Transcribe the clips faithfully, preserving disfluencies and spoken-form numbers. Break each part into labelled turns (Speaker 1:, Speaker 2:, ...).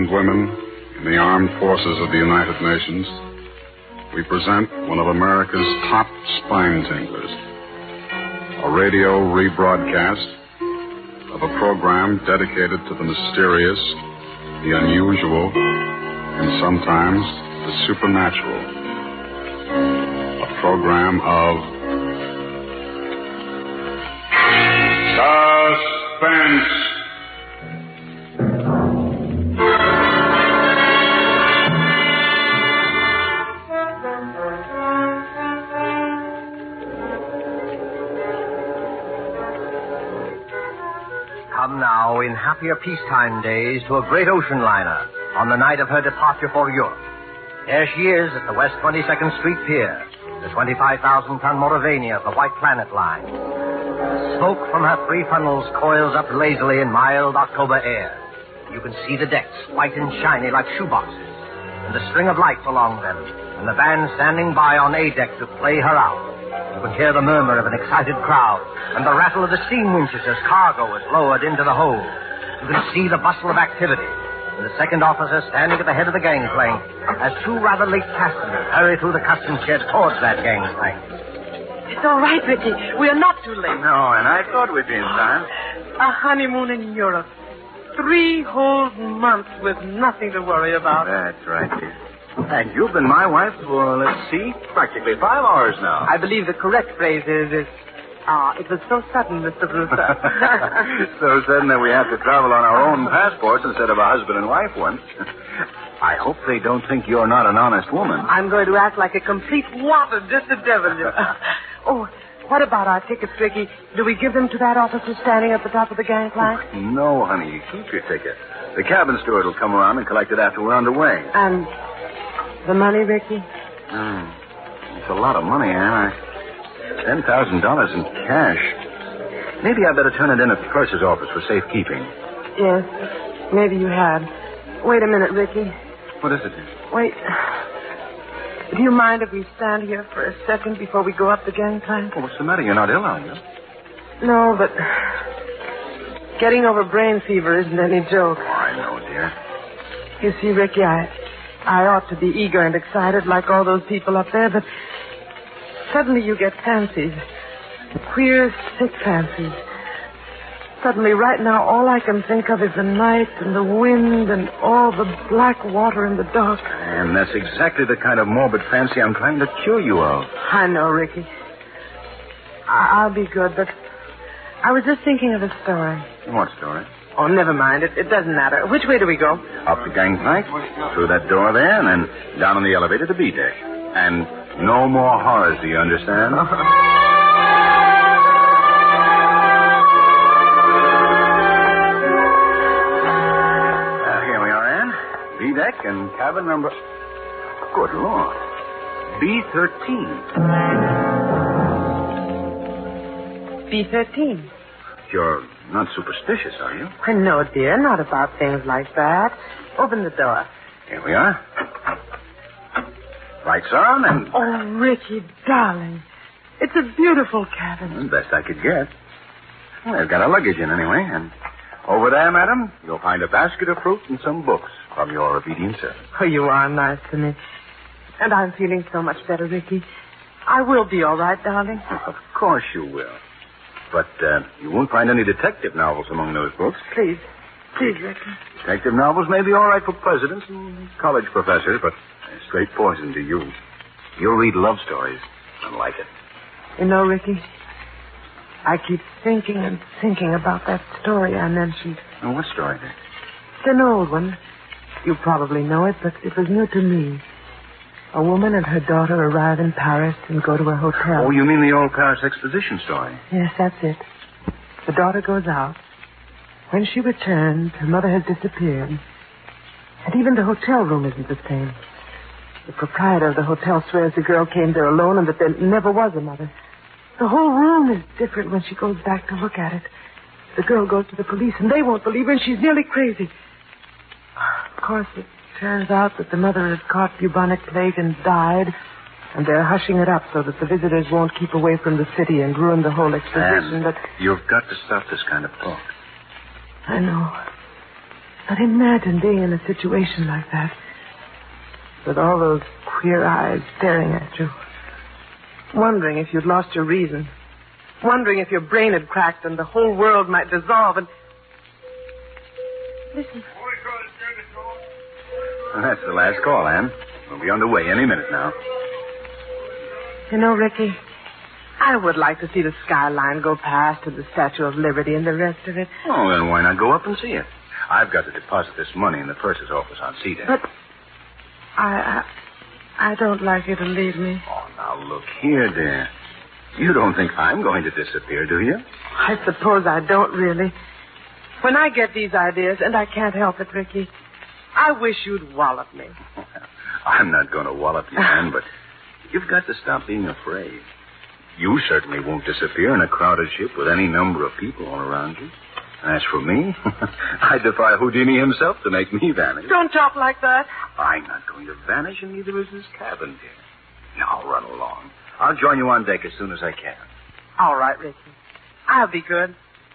Speaker 1: and women in the armed forces of the United Nations, we present one of America's top spine tinglers, a radio rebroadcast of a program dedicated to the mysterious, the unusual, and sometimes the supernatural. A program of suspense.
Speaker 2: Come now, in happier peacetime days, to a great ocean liner on the night of her departure for Europe. There she is at the West twenty-second Street Pier, the twenty-five thousand ton Mauravania of the White Planet Line. Smoke from her three funnels coils up lazily in mild October air. You can see the decks, white and shiny like shoeboxes, and the string of lights along them, and the band standing by on A deck to play her out. You can hear the murmur of an excited crowd and the rattle of the steam winches as cargo is lowered into the hold. You can see the bustle of activity and the second officer standing at the head of the gangplank as two rather late passengers hurry through the customs shed towards that gangplank.
Speaker 3: It's all right, Ricky. We are not too late.
Speaker 4: No, and I thought we'd be in time.
Speaker 3: A honeymoon in Europe. Three whole months with nothing to worry about.
Speaker 4: That's right, dear. And you've been my wife for, let's see, practically five hours now.
Speaker 3: I believe the correct phrase is, is ah, it was so sudden, Mister Brewster.
Speaker 4: So sudden that we have to travel on our own passports instead of a husband and wife one. I hope they don't think you're not an honest woman.
Speaker 3: I'm going to act like a complete wanton just to devil you. Oh, what about our tickets, Ricky? Do we give them to that officer standing at the top of the gangplank?
Speaker 4: No, honey, you keep your ticket. The cabin steward will come around and collect it after we're underway.
Speaker 3: And the money, Ricky?
Speaker 4: Mm, it's a lot of money, Anne. ten thousand dollars in cash. Maybe I better turn it in at the purser's office for safekeeping.
Speaker 3: Yes, maybe you had. Wait a minute, Ricky.
Speaker 4: What is it?
Speaker 3: Wait. Do you mind if we stand here for a second before we go up the gangplank?
Speaker 4: Well, what's the matter? You're not ill, are you?
Speaker 3: No, but getting over brain fever isn't any joke.
Speaker 4: Oh, I know, dear.
Speaker 3: You see, Ricky, I, I ought to be eager and excited like all those people up there, but suddenly you get fancies. Queer, sick fancies. Suddenly, right now, all I can think of is the night and the wind and all the black water in the dark.
Speaker 4: And that's exactly the kind of morbid fancy I'm trying to cure you of.
Speaker 3: I know, Ricky. I- I'll be good, but I was just thinking of a story.
Speaker 4: What story?
Speaker 3: Oh, never mind. It, it doesn't matter. Which way do we go?
Speaker 4: Up the gangplank, through that door there, and then down on the elevator to B deck. And no more horrors, do you understand? B deck and cabin number... Good Lord. B thirteen.
Speaker 3: B thirteen.
Speaker 4: You're not superstitious, are you?
Speaker 3: I know, dear. Not about things like that. Open the door.
Speaker 4: Here we are. Lights on and...
Speaker 3: Oh, Ricky, darling. It's a beautiful cabin.
Speaker 4: The best I could get. Well, they've got our luggage in anyway, and over there, madam, you'll find a basket of fruit and some books. From your obedient servant.
Speaker 3: Oh, you are nice to me. And I'm feeling so much better, Ricky. I will be all right, darling.
Speaker 4: Of course you will. But uh, you won't find any detective novels among those books.
Speaker 3: Please. Please, Ricky.
Speaker 4: Detective novels may be all right for presidents and college professors, but they're straight poison to you. You'll read love stories and like it.
Speaker 3: You know, Ricky, I keep thinking and thinking about that story I mentioned.
Speaker 4: Oh, what story, then?
Speaker 3: It's an old one. You probably know it, but it was new to me. A woman and her daughter arrive in Paris and go to a hotel.
Speaker 4: Oh, you mean the old Paris exposition story?
Speaker 3: Yes, that's it. The daughter goes out. When she returns, her mother has disappeared. And even the hotel room isn't the same. The proprietor of the hotel swears the girl came there alone and that there never was a mother. The whole room is different when she goes back to look at it. The girl goes to the police, and they won't believe her, and she's nearly crazy. Of course, it turns out that the mother had caught bubonic plague and died, and they're hushing it up so that the visitors won't keep away from the city and ruin the whole exposition.
Speaker 4: Anne,
Speaker 3: but
Speaker 4: you've got to stop this kind of talk.
Speaker 3: I know. But imagine being in a situation like that, with all those queer eyes staring at you, wondering if you'd lost your reason, wondering if your brain had cracked and the whole world might dissolve and... Listen.
Speaker 4: Well, that's the last call, Anne. We'll be underway any minute now.
Speaker 3: You know, Ricky, I would like to see the skyline go past to the Statue of Liberty and the rest of it.
Speaker 4: Oh, then why not go up and see it? I've got to deposit this money in the purser's office on C-Deck.
Speaker 3: But I, I, I don't like you to leave me.
Speaker 4: Oh, now look here, dear. You don't think I'm going to disappear, do you?
Speaker 3: I suppose I don't really. When I get these ideas, and I can't help it, Ricky, I wish you'd wallop me.
Speaker 4: I'm not going to wallop you, Anne, but you've got to stop being afraid. You certainly won't disappear in a crowded ship with any number of people all around you. And as for me, I defy Houdini himself to make me vanish.
Speaker 3: Don't talk like that.
Speaker 4: I'm not going to vanish, and neither is this cabin, dear. Now, run along. I'll join you on deck as soon as I can.
Speaker 3: All right, Ricky. I'll be good.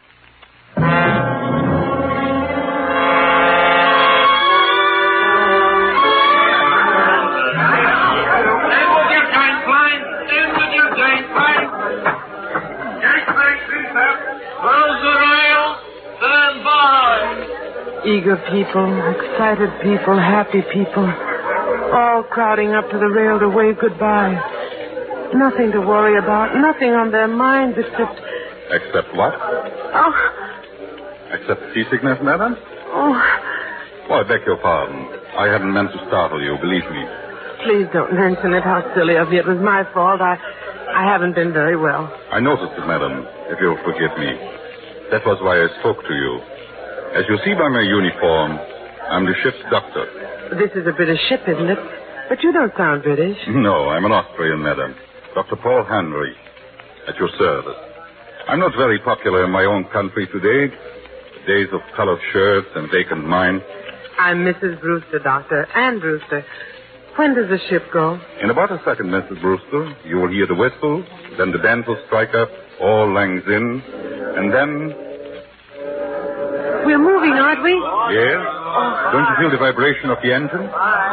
Speaker 3: Eager people, excited people, happy people, all crowding up to the rail to wave goodbye. Nothing to worry about, nothing on their minds except...
Speaker 1: Except what?
Speaker 3: Oh.
Speaker 1: Except seasickness, madam?
Speaker 3: Oh.
Speaker 1: Well, I beg your pardon. I hadn't meant to startle you, believe me.
Speaker 3: Please don't mention it, how silly of me. It was my fault. I, I haven't been very well.
Speaker 1: I noticed it, madam, if you'll forgive me. That was why I spoke to you. As you see by my uniform, I'm the ship's doctor.
Speaker 3: This is a British ship, isn't it? But you don't sound British.
Speaker 1: No, I'm an Austrian, madam. Doctor Paul Henry, at your service. I'm not very popular in my own country today. Days of colored shirts and vacant minds.
Speaker 3: I'm Missus Brewster, Doctor. Ann Brewster. When does the ship go?
Speaker 1: In about a second, Missus Brewster. You will hear the whistle, then the band will strike up, all langs in, and then...
Speaker 3: We're moving, aren't we?
Speaker 1: Yes. Don't you feel the vibration of the engine?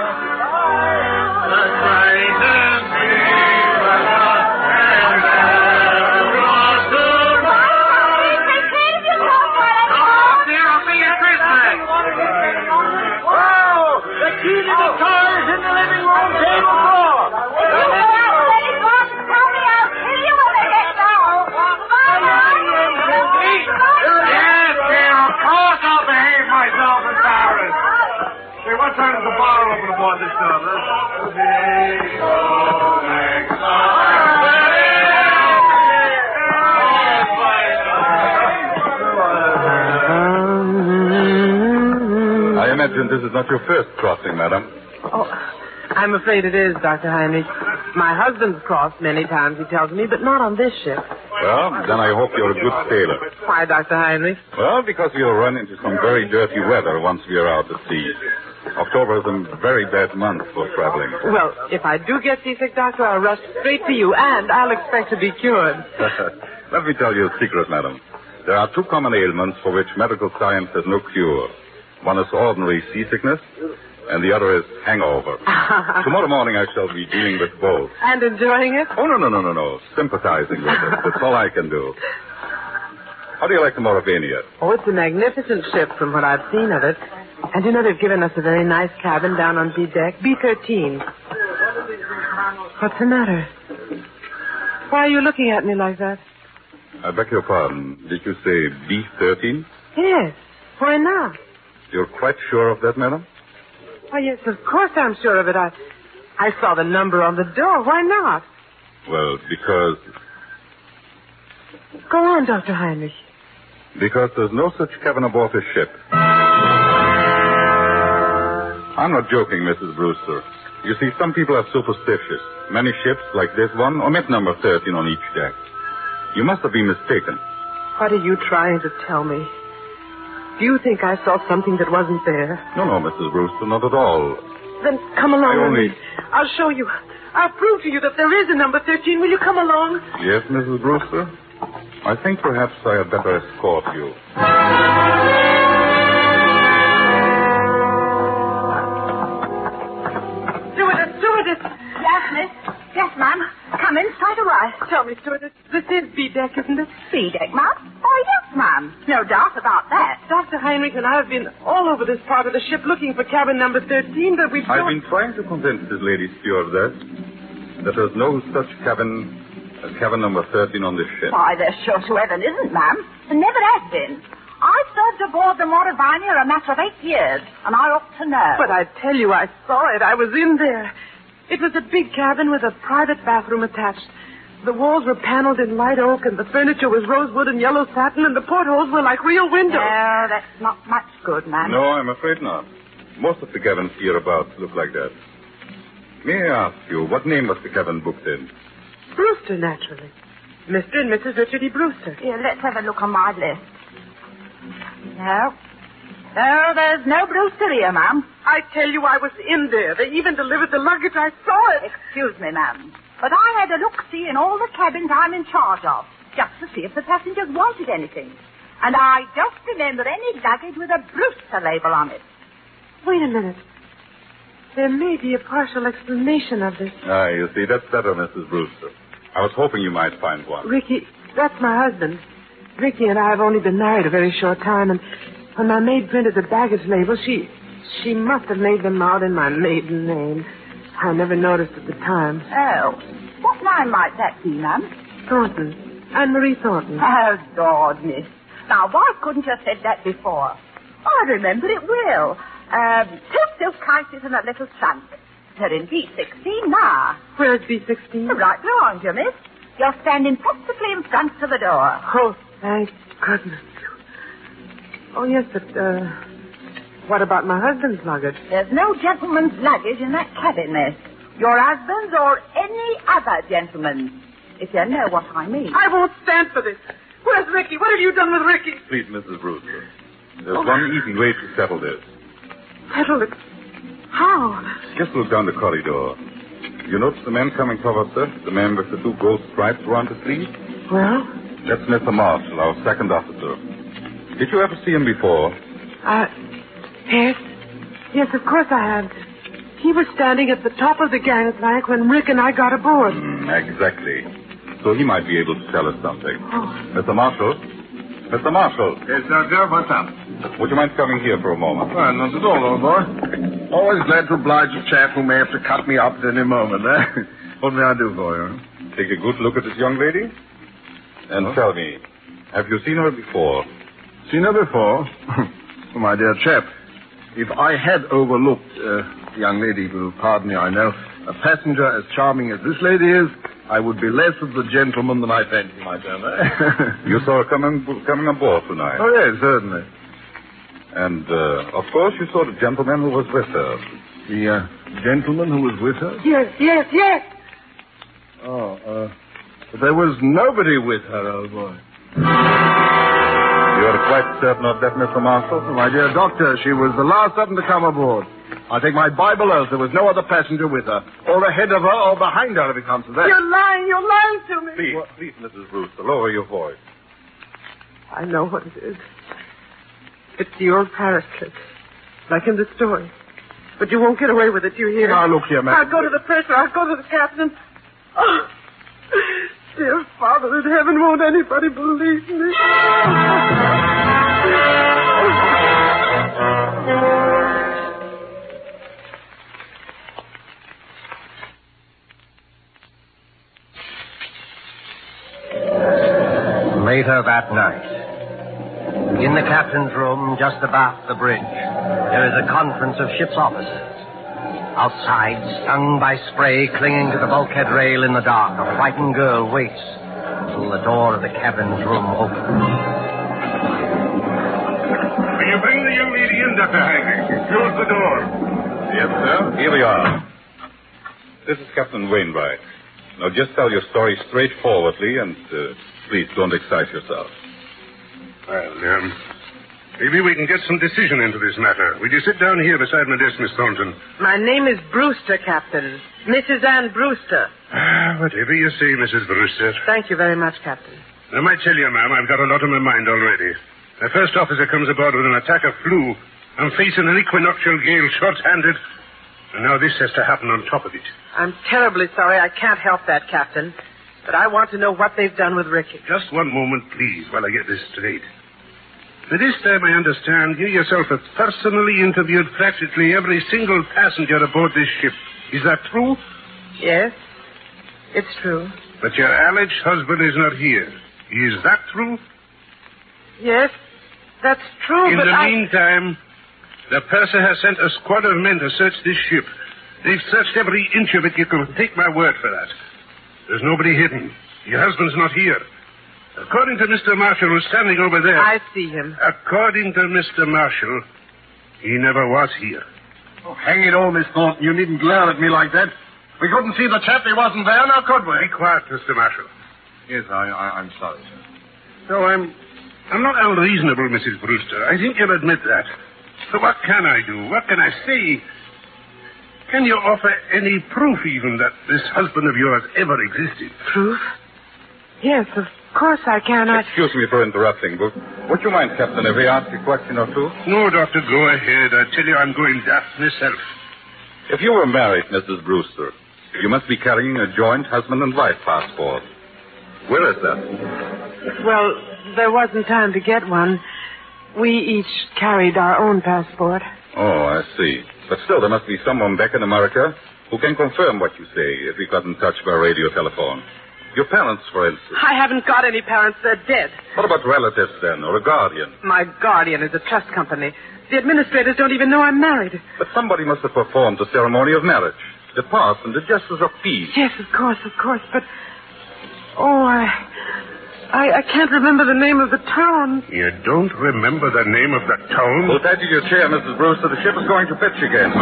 Speaker 1: I imagine this is not your first crossing, madam.
Speaker 3: Oh, I'm afraid it is, Doctor Heinrich. My husband's crossed many times, he tells me, but not on this ship.
Speaker 1: Well, then I hope you're a good sailor.
Speaker 3: Why, Doctor Heinrich?
Speaker 1: Well, because we'll run into some very dirty weather once we are out at sea. October is a very bad month for traveling.
Speaker 3: Well, if I do get seasick, Doctor, I'll rush straight to you, and I'll expect to be cured.
Speaker 1: Let me tell you a secret, madam. There are two common ailments for which medical science has no cure. One is ordinary seasickness, and the other is hangover. Tomorrow morning I shall be dealing with both.
Speaker 3: And enjoying it?
Speaker 1: Oh, no, no, no, no, no. Sympathizing with it. That's all I can do. How do you like the Mauravania?
Speaker 3: Oh, it's a magnificent ship from what I've seen of it. And you know they've given us a very nice cabin down on B deck, B thirteen. What's the matter? Why are you looking at me like that?
Speaker 1: I beg your pardon. Did you say B thirteen?
Speaker 3: Yes. Why not?
Speaker 1: You're quite sure of that, madam?
Speaker 3: Why, yes, of course I'm sure of it. I, I saw the number on the door. Why not?
Speaker 1: Well, because...
Speaker 3: Go on, Doctor Heinrich.
Speaker 1: Because there's no such cabin aboard this ship. I'm not joking, Missus Brewster. You see, some people are superstitious. Many ships, like this one, omit number thirteen on each deck. You must have been mistaken.
Speaker 3: What are you trying to tell me? Do you think I saw something that wasn't there?
Speaker 1: No, no, Missus Brewster, not at all.
Speaker 3: Then come along
Speaker 1: I only...
Speaker 3: with me. I'll show you. I'll prove to you that there is a number thirteen. Will you come along?
Speaker 1: Yes, Missus Brewster? I think perhaps I had better escort you.
Speaker 5: Why?
Speaker 3: Tell me, stewardess, this is B-deck, isn't it?
Speaker 5: B-deck, ma'am? Oh, yes, ma'am. No doubt about that.
Speaker 3: Doctor Heinrich and I have been all over this part of the ship looking for cabin number thirteen, but we've...
Speaker 6: I've been trying to convince this lady stewardess that there's no such cabin as cabin number thirteen on this ship.
Speaker 5: Why, there sure to heaven isn't, ma'am. There never has been. I served aboard the Mauravania a matter of eight years, and I ought to know.
Speaker 3: But I tell you, I saw it. I was in there. It was a big cabin with a private bathroom attached. The walls were paneled in light oak, and the furniture was rosewood and yellow satin, and the portholes were like real windows.
Speaker 5: No, that's not much good, ma'am.
Speaker 6: No, I'm afraid not. Most of the cabins hereabouts look like that. May I ask you, what name was the cabin booked in?
Speaker 3: Brewster, naturally. Mister and Missus Richard E. Brewster.
Speaker 5: Here, let's have a look on my list. No. No, there's no Brewster here, ma'am.
Speaker 3: I tell you, I was in there. They even delivered the luggage. I saw it.
Speaker 5: Excuse me, ma'am. But I had a look-see in all the cabins I'm in charge of, just to see if the passengers wanted anything. And I don't remember any luggage with a Brewster label on it.
Speaker 3: Wait a minute. There may be a partial explanation of this.
Speaker 6: Ah, you see, that's better, Missus Brewster. I was hoping you might find one.
Speaker 3: Ricky, that's my husband. Ricky and I have only been married a very short time, and when my maid printed the baggage label, she she must have made them out in my maiden name. I never noticed at the time.
Speaker 5: Oh. What name might that be, ma'am?
Speaker 3: Thornton. Anne-Marie Thornton.
Speaker 5: Oh, God, miss. Now, why couldn't you have said that before? I remember it well. Um, two silk cases and a little trunk. They're in B sixteen now.
Speaker 3: Where's B sixteen?
Speaker 5: Right behind you, miss. You're standing practically in front of the door.
Speaker 3: Oh, thank goodness. Oh, yes, but, uh, what about my husband's luggage?
Speaker 5: There's no gentleman's luggage in that cabin, miss. Your husband's or any other gentleman's, if you know what I mean.
Speaker 3: I won't stand for this. Where's Ricky? What have you done with Ricky?
Speaker 6: Please, Missus Brewster. There's oh. one easy way to settle this.
Speaker 3: Settle it? How?
Speaker 6: Just look down the corridor. You notice the man coming towards us? The man with the two gold stripes around his sleeve?
Speaker 3: Well?
Speaker 6: That's Mister Marshall, our second officer. Did you ever see him before?
Speaker 3: Uh, yes. Yes, of course I have. He was standing at the top of the gangplank when Rick and I got aboard.
Speaker 6: Mm, exactly. So he might be able to tell us something.
Speaker 3: Oh.
Speaker 6: Mister Marshall? Mister Marshall?
Speaker 7: Yes, Doctor, what's up?
Speaker 6: Would you mind coming here for a moment?
Speaker 7: Well, not at all, old boy. Always glad to oblige a chap who may have to cut me up at any moment, eh? What may I do for you?
Speaker 6: Take a good look at this young lady. And oh. tell me, have you seen her before?
Speaker 7: Seen her before? Oh, my dear chap, if I had overlooked, uh, the young lady will pardon me, I know, a passenger as charming as this lady is, I would be less of the gentleman than I fancy myself. Eh?
Speaker 6: You saw her coming coming aboard tonight?
Speaker 7: Oh, yes, certainly.
Speaker 6: And, uh, of course, you saw the gentleman who was with her.
Speaker 7: The uh, gentleman who was with her?
Speaker 3: Yes, yes, yes.
Speaker 7: Oh, uh, but there was nobody with her, old boy.
Speaker 6: You're quite certain of that, Mister Marshall?
Speaker 7: My dear doctor, she was the last of them to come aboard. I take my Bible oath there was no other passenger with her, or ahead of her, or behind her, if it comes to that.
Speaker 3: You're lying, you're lying to me.
Speaker 6: Please, what? please, Missus Brewster, lower your voice.
Speaker 3: I know what it is. It's the old Paris trick, like in the story. But you won't get away with it, you hear?
Speaker 7: Now, look here, ma'am.
Speaker 3: I'll go to the purser, I'll go to the captain. Oh, dear Father in heaven, won't anybody believe me?
Speaker 2: Later that night, in the captain's room just abaft the bridge, there is a conference of ship's officers. Outside, stung by spray clinging to the bulkhead rail in the dark, a frightened girl waits until the door of the cabin's room opens.
Speaker 8: Will you bring the young lady in, Doctor Heinrich? Close the door.
Speaker 6: Yes, sir. Here we are. This is Captain Wainwright. Now, just tell your story straightforwardly, and uh, please don't excite yourself.
Speaker 8: Well, um, maybe we can get some decision into this matter. Will you sit down here beside my desk, Miss Thornton?
Speaker 3: My name is Brewster, Captain. Missus Ann Brewster.
Speaker 8: Ah, whatever you say, Missus Brewster.
Speaker 3: Thank you very much, Captain.
Speaker 8: I might tell you, ma'am, I've got a lot on my mind already. The first officer comes aboard with an attack of flu. I'm facing an equinoctial gale short-handed. And now this has to happen on top of it.
Speaker 3: I'm terribly sorry. I can't help that, Captain. But I want to know what they've done with Ricky.
Speaker 8: Just one moment, please, while I get this straight. By this time, I understand you yourself have personally interviewed practically every single passenger aboard this ship. Is that true?
Speaker 3: Yes, it's true.
Speaker 8: But your alleged husband is not here. Is that true?
Speaker 3: Yes, that's true,
Speaker 8: In
Speaker 3: but
Speaker 8: the
Speaker 3: I...
Speaker 8: meantime, the purser has sent a squad of men to search this ship. They've searched every inch of it. You can take my word for that. There's nobody hidden. Your husband's not here. According to Mister Marshall, who's standing over there...
Speaker 3: I see him.
Speaker 8: According to Mister Marshall, he never was here.
Speaker 7: Oh, hang it all, Miss Thornton. You needn't glare at me like that. We couldn't see the chap. He wasn't there, now could we?
Speaker 8: Be quiet, Mister Marshall.
Speaker 7: Yes, I, I, I'm sorry, sir.
Speaker 8: No, I'm... I'm not unreasonable, Missus Brewster. I think you'll admit that. So what can I do? What can I say? Can you offer any proof, even, that this husband of yours ever existed?
Speaker 3: Proof? Yes, of course I can. I...
Speaker 6: Excuse me for interrupting, but would you mind, Captain, if we ask a question or two?
Speaker 8: No, Doctor, go ahead. I tell you, I'm going daft myself.
Speaker 6: If you were married, Missus Brewster, you must be carrying a joint husband and wife passport. Where is that?
Speaker 3: Well, there wasn't time to get one. We each carried our own passport.
Speaker 6: Oh, I see. But still, there must be someone back in America who can confirm what you say if we got in touch by radio telephone. Your parents, for instance.
Speaker 3: I haven't got any parents. They're dead.
Speaker 6: What about relatives, then, or a guardian?
Speaker 3: My guardian is a trust company. The administrators don't even know I'm married.
Speaker 6: But somebody must have performed the ceremony of marriage. The parson, the justice of peace.
Speaker 3: Yes, of course, of course, but... Oh, I... I, I can't remember the name of the town.
Speaker 8: You don't remember the name of the town?
Speaker 6: Hold tight to your chair, Missus Brewster. The ship is going to pitch again.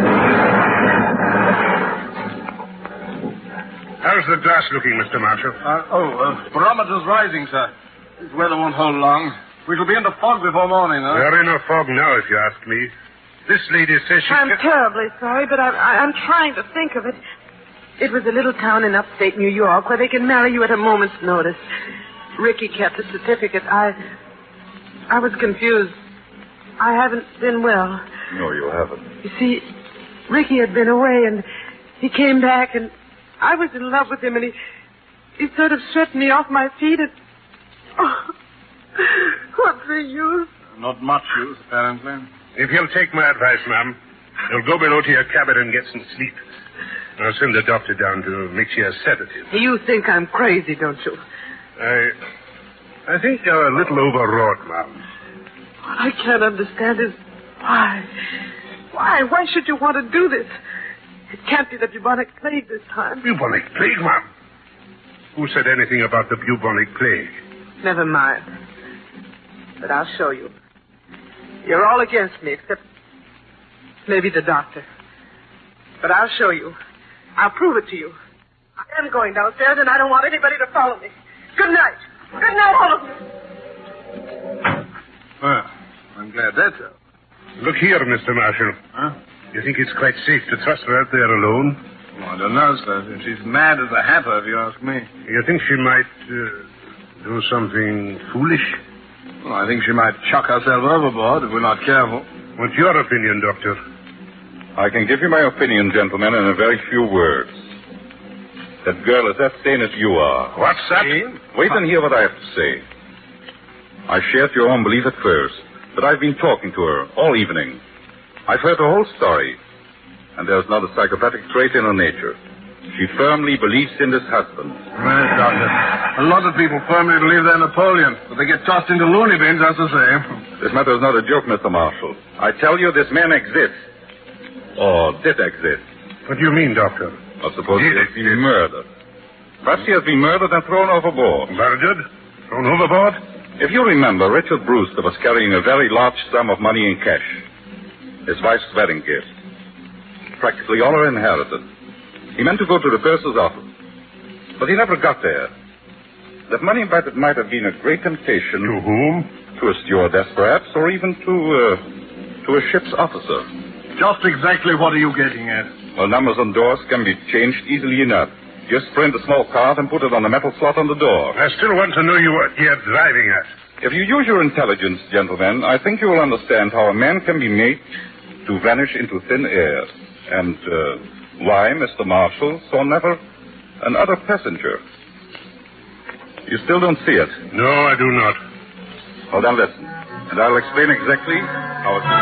Speaker 8: How's the glass looking, Mister Marshall?
Speaker 7: Uh, oh, uh, barometer's rising, sir. This weather won't hold long. We shall be in the fog before morning, huh?
Speaker 8: We're in a fog now, if you ask me. This lady says she...
Speaker 3: I'm
Speaker 8: ca-
Speaker 3: terribly sorry, but I, I, I'm trying to think of it. It was a little town in upstate New York where they can marry you at a moment's notice. Ricky kept the certificate. I... I was confused. I haven't been well.
Speaker 6: No, you haven't.
Speaker 3: You see, Ricky had been away, and he came back, and I was in love with him, and he... He sort of swept me off my feet, and... Oh, what's the use?
Speaker 7: Not much use, apparently.
Speaker 8: If you'll take my advice, ma'am, you'll go below to your cabin and get some sleep. I'll send the doctor down to mix you a sedative.
Speaker 3: You think I'm crazy, don't you?
Speaker 8: I... I think you're a little overwrought, ma'am.
Speaker 3: What I can't understand is why. Why? Why should you want to do this? It can't be the bubonic plague this time.
Speaker 8: Bubonic plague, ma'am? Who said anything about the bubonic plague?
Speaker 3: Never mind. But I'll show you. You're all against me, except maybe the doctor. But I'll show you. I'll prove it to you. I am going downstairs, and I don't want anybody to follow me. Good night. Good night, all of you.
Speaker 7: Well, I'm glad that's out.
Speaker 8: Look here, Mister Marshall.
Speaker 7: Huh?
Speaker 8: You think it's quite safe to trust her out there alone?
Speaker 7: Well, I don't know, sir. She's mad as a hatter, if you ask me.
Speaker 8: You think she might uh, do something foolish?
Speaker 7: Well, I think she might chuck herself overboard if we're not careful.
Speaker 8: What's your opinion, Doctor?
Speaker 6: I can give you my opinion, gentlemen, in a very few words. That girl is as sane as you are.
Speaker 8: What's that?
Speaker 6: Wait and hear what I have to say. I shared your own belief at first, but I've been talking to her all evening. I've heard the whole story, and there's not a psychopathic trait in her nature. She firmly believes in this husband.
Speaker 7: Yes, Doctor. A lot of people firmly believe they're Napoleon, but they get tossed into loony bins, that's the same.
Speaker 6: This matter is not a joke, Mister Marshall. I tell you, this man exists. Or did exist.
Speaker 8: What do you mean, Doctor?
Speaker 6: I suppose he has been murdered. Perhaps he has been murdered and thrown overboard.
Speaker 8: Murdered? Thrown overboard?
Speaker 6: If you remember, Richard Brewster was carrying a very large sum of money in cash. His wife's wedding gift. Practically all her inheritance. He meant to go to the purser's office. But he never got there. That money might, might have been a great temptation.
Speaker 8: To whom?
Speaker 6: To a stewardess, perhaps, or even to, uh, to a ship's officer.
Speaker 7: Just exactly what are you getting at?
Speaker 6: Well, numbers on doors can be changed easily enough. Just print a small card and put it on the metal slot on the door.
Speaker 8: I still want to know you what you're driving at.
Speaker 6: If you use your intelligence, gentlemen, I think you will understand how a man can be made to vanish into thin air. And uh, why Mister Marshall saw never another passenger. You still don't see it?
Speaker 8: No, I do not.
Speaker 6: Well, then listen. And I'll explain exactly how it's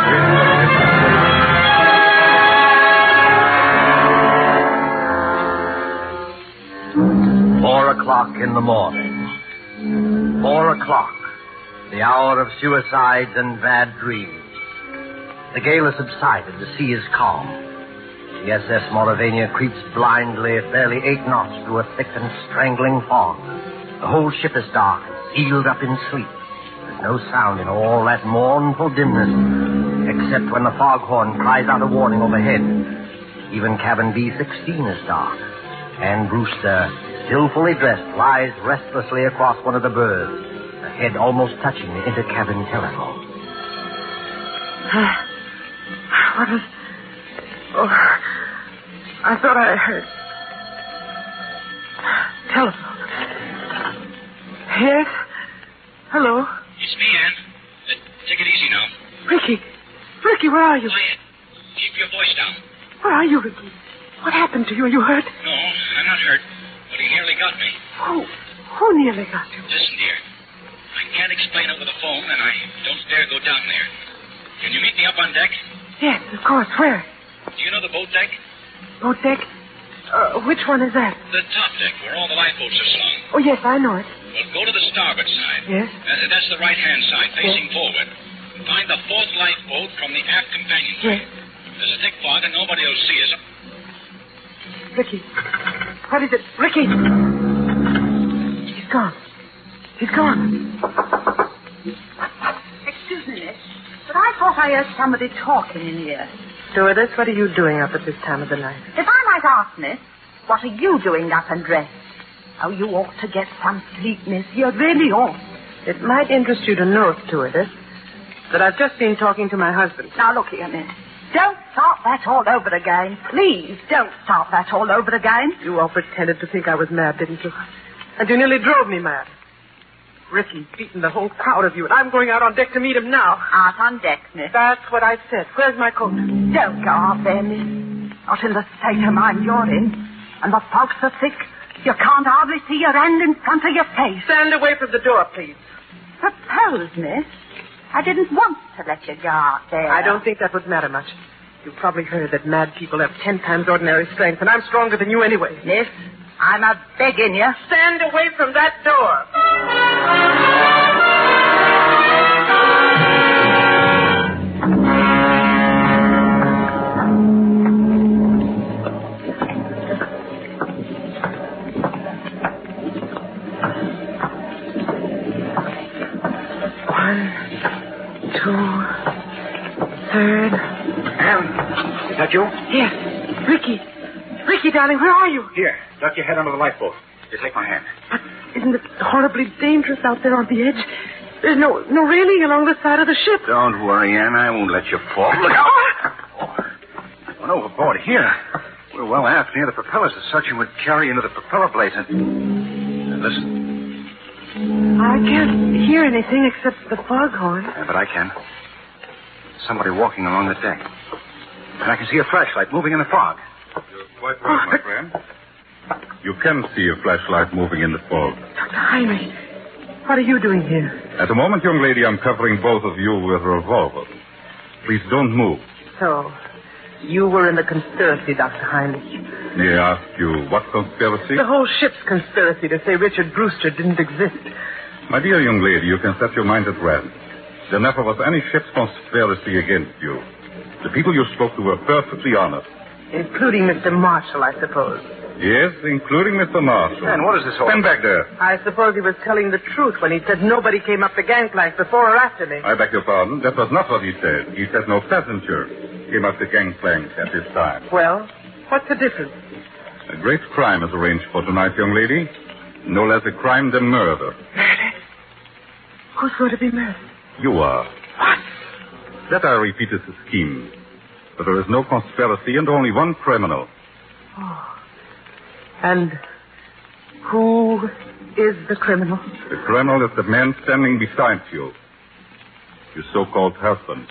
Speaker 6: situated.
Speaker 2: Four o'clock in the morning. Four o'clock. The hour of suicides and bad dreams. The gale has subsided. The sea is calm. The S S Mauravania creeps blindly at barely eight knots through a thick and strangling fog. The whole ship is dark and sealed up in sleep. There's no sound in all that mournful dimness, except when the foghorn cries out a warning overhead. Even cabin B sixteen is dark. And Brewster, still fully dressed, lies restlessly across one of the berths, her head almost touching the inter-cabin telephone.
Speaker 3: What was... Oh, I thought I heard... Telephone. Yes? Hello?
Speaker 9: It's me, Ann. Uh, take it easy now.
Speaker 3: Ricky. Ricky, where are you?
Speaker 9: Quiet. Keep your voice down.
Speaker 3: Where are you, Ricky? What happened to you? Are you hurt?
Speaker 9: No, I'm not hurt. But he nearly got me.
Speaker 3: Who? Who nearly got you?
Speaker 9: Listen, dear. I can't explain over the phone, and I don't dare go down there. Can you meet me up on deck?
Speaker 3: Yes, of course. Where?
Speaker 9: Do you know the boat deck?
Speaker 3: Boat deck? Uh, which one is that?
Speaker 9: The top deck, where all the lifeboats are slung.
Speaker 3: Oh, yes, I know it.
Speaker 9: Well, go to the starboard side.
Speaker 3: Yes?
Speaker 9: Uh, that's the right-hand side, facing yes. forward. Find the fourth lifeboat from the aft companionway.
Speaker 3: Yes.
Speaker 9: There's a thick fog, and nobody will see us.
Speaker 3: Ricky. What is it? Ricky! He's gone. He's gone.
Speaker 5: Excuse me, miss, but I thought I heard somebody talking in here.
Speaker 3: Stewardess, what are you doing up at this time of the night?
Speaker 5: If I might ask, miss, what are you doing up and dressed? Oh, you ought to get some sleep, miss. You really ought.
Speaker 3: It might interest you to know, stewardess, that I've just been talking to my husband.
Speaker 5: Now, look here, miss. Don't start that all over again. Please, don't start that all over again.
Speaker 3: You all pretended to think I was mad, didn't you? And you nearly drove me mad. Ricky's beaten the whole crowd of you, and I'm going out on deck to meet him now.
Speaker 5: Out on deck, miss.
Speaker 3: That's what I said. Where's my coat?
Speaker 5: Don't go out there, miss. Not in the state of mind you're in. And the fog's so thick, you can't hardly see your hand in front of your face.
Speaker 3: Stand away from the door, please.
Speaker 5: Suppose, miss, I didn't want to let you go out there.
Speaker 3: I don't think that would matter much. You've probably heard that mad people have ten times ordinary strength, and I'm stronger than you anyway.
Speaker 5: Miss, I'm a begging you.
Speaker 3: Stand away from that door. One, two, third.
Speaker 4: Anne, is that you?
Speaker 3: Yes. Ricky. Ricky, darling, where are you?
Speaker 4: Here, duck your head under the lifeboat. You take my hand.
Speaker 3: But isn't it horribly dangerous out there on the edge? There's no no railing along the side of the ship.
Speaker 4: Don't worry, Anne. I won't let you fall. Look out! Oh. Went overboard here. We're well aft near the propellers. The suction would carry into the propeller blades. And, and listen.
Speaker 3: I can't hear anything except the foghorn.
Speaker 4: Yeah, but I can. Somebody walking along the deck. And I can see a flashlight moving in the fog.
Speaker 6: You're quite right, my friend. You can see a flashlight moving in the fog.
Speaker 3: Doctor Heinrich, what are you doing here?
Speaker 6: At the moment, young lady, I'm covering both of you with a revolver. Please don't move.
Speaker 3: So, you were in the conspiracy, Doctor Heinrich.
Speaker 6: May I ask you what conspiracy?
Speaker 3: The whole ship's conspiracy to say Richard Brewster didn't exist.
Speaker 6: My dear young lady, you can set your mind at rest. There never was any ship's conspiracy against you. The people you spoke to were perfectly honest.
Speaker 3: Including Mister Marshall, I suppose.
Speaker 6: Yes, including Mister Marshall.
Speaker 4: And what is this all?
Speaker 6: Stand back there.
Speaker 3: I suppose he was telling the truth when he said nobody came up the gangplank before or after me.
Speaker 6: I beg your pardon. That was not what he said. He said no passenger came up the gangplank at this time.
Speaker 3: Well, what's the difference?
Speaker 6: A great crime is arranged for tonight, young lady. No less a crime than murder.
Speaker 3: Murder? Who's going to be murdered?
Speaker 6: You are.
Speaker 3: What?
Speaker 6: That, I repeat, is a scheme. But there is no conspiracy and only one criminal.
Speaker 3: Oh. And who is the criminal?
Speaker 6: The criminal is the man standing beside you. Your so-called husband.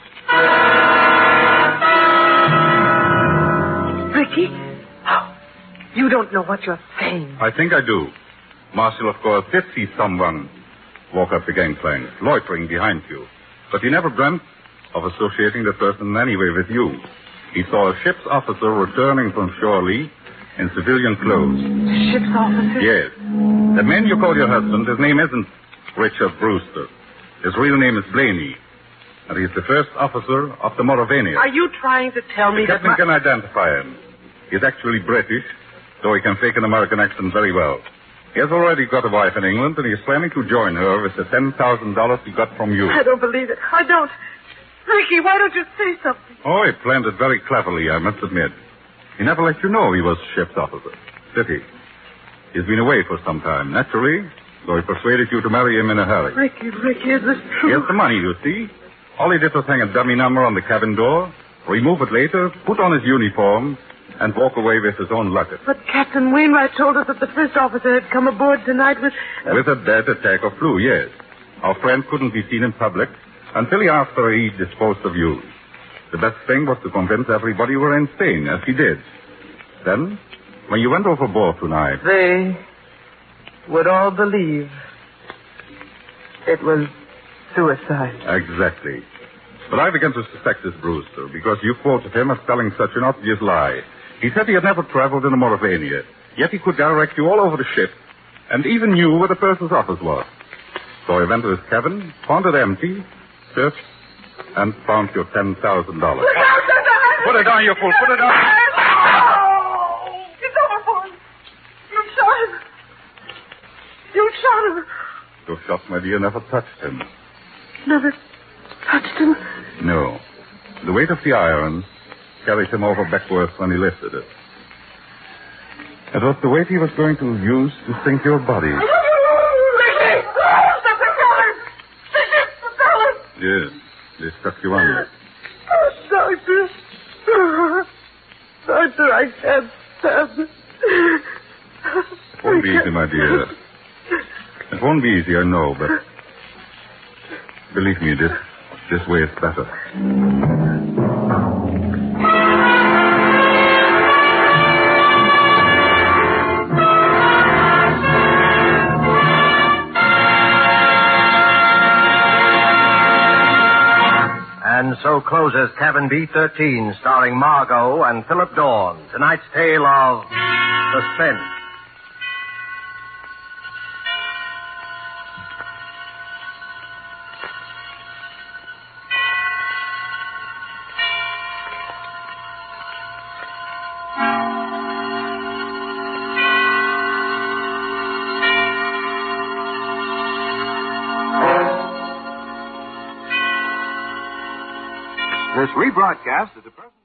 Speaker 3: Ricky? Oh, you don't know what you're saying.
Speaker 6: I think I do. Marshall, of course, did see someone walk up the gangplank, loitering behind you. But he never dreamt of associating the person in any way with you. He saw a ship's officer returning from Shore Lee in civilian clothes.
Speaker 3: Ship's officer?
Speaker 6: Yes. The man you call your husband, his name isn't Richard Brewster. His real name is Blaney. And he's the first officer of the Mauravania.
Speaker 3: Are you trying to tell me
Speaker 6: the
Speaker 3: that
Speaker 6: captain
Speaker 3: my...
Speaker 6: can identify him. He's actually British, though he can fake an American accent very well. He has already got a wife in England, and he's planning to join her with the ten thousand dollars he got from you.
Speaker 3: I don't believe it. I don't. Ricky, why don't you say something?
Speaker 6: Oh, he planned it very cleverly, I must admit. He never let you know he was ship's officer, did he? He's been away for some time, naturally, so he persuaded you to marry him in a hurry.
Speaker 3: Ricky, Ricky, is this true?
Speaker 6: He has the money, you see. All he did was hang a dummy number on the cabin door, remove it later, put on his uniform, and walk away with his own luggage.
Speaker 3: But Captain Wainwright told us that the first officer had come aboard tonight with... Uh...
Speaker 6: With a bad attack of flu, yes. Our friend couldn't be seen in public until he after he disposed of you. The best thing was to convince everybody you were insane, as he did. Then, when you went overboard tonight...
Speaker 3: They would all believe it was suicide.
Speaker 6: Exactly. But I began to suspect this Brewster because you quoted him as telling such an obvious lie. He said he had never traveled in the Mauravania, yet he could direct you all over the ship and even knew where the purser's office was. So he went to his cabin, found it empty, searched, and found your ten thousand dollars. Put it down, you fool. Put it down.
Speaker 3: Oh, it's overboard. You shot him. You shot him.
Speaker 6: Your shot, my dear, never touched him.
Speaker 3: Never touched him?
Speaker 6: No. The weight of the iron carried him over backwards when he lifted it. It was the weight he was going to use to sink your body.
Speaker 3: Ricky! The propellers! The ship's propellers!
Speaker 6: Yes, they stuck you under.
Speaker 3: Oh, Doctor. Doctor, I can't stand it.
Speaker 6: It won't be easy, my dear. It won't be easy, I know, but believe me, this, this way is better.
Speaker 2: And so closes Cabin B thirteen, starring Margot and Philip Dorn. Tonight's tale of suspense.
Speaker 10: This rebroadcast is a present.